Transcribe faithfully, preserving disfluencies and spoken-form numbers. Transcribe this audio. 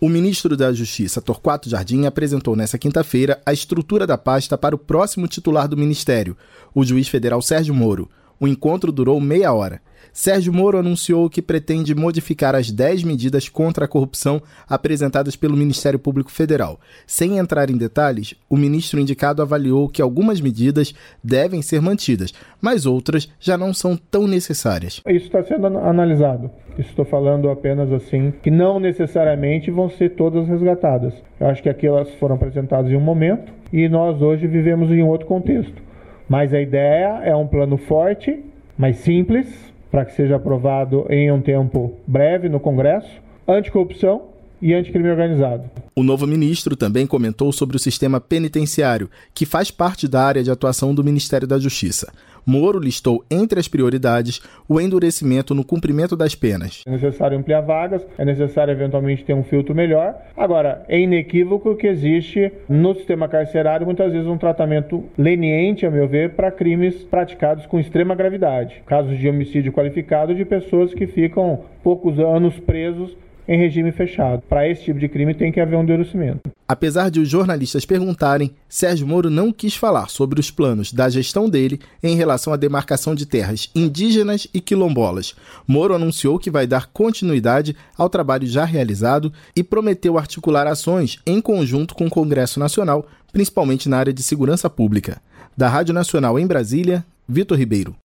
O ministro da Justiça, Torquato Jardim, apresentou nesta quinta-feira a estrutura da pasta para o próximo titular do ministério, o juiz federal Sérgio Moro. O encontro durou meia hora. Sérgio Moro anunciou que pretende modificar as dez medidas contra a corrupção apresentadas pelo Ministério Público Federal. Sem entrar em detalhes, o ministro indicado avaliou que algumas medidas devem ser mantidas, mas outras já não são tão necessárias. Isso está sendo analisado. Estou falando apenas assim, que não necessariamente vão ser todas resgatadas. Eu acho que aquelas foram apresentadas em um momento e nós hoje vivemos em outro contexto. Mas a ideia é um plano forte, mais simples, para que seja aprovado em um tempo breve no Congresso, anticorrupção e anticrime organizado. O novo ministro também comentou sobre o sistema penitenciário, que faz parte da área de atuação do Ministério da Justiça. Moro listou entre as prioridades o endurecimento no cumprimento das penas. É necessário ampliar vagas, é necessário eventualmente ter um filtro melhor. Agora, é inequívoco que existe no sistema carcerário muitas vezes um tratamento leniente, a meu ver, para crimes praticados com extrema gravidade. Casos de homicídio qualificado de pessoas que ficam poucos anos presos em regime fechado. Para esse tipo de crime tem que haver um endurecimento. Apesar de os jornalistas perguntarem, Sérgio Moro não quis falar sobre os planos da gestão dele em relação à demarcação de terras indígenas e quilombolas. Moro anunciou que vai dar continuidade ao trabalho já realizado e prometeu articular ações em conjunto com o Congresso Nacional, principalmente na área de segurança pública. Da Rádio Nacional em Brasília, Vitor Ribeiro.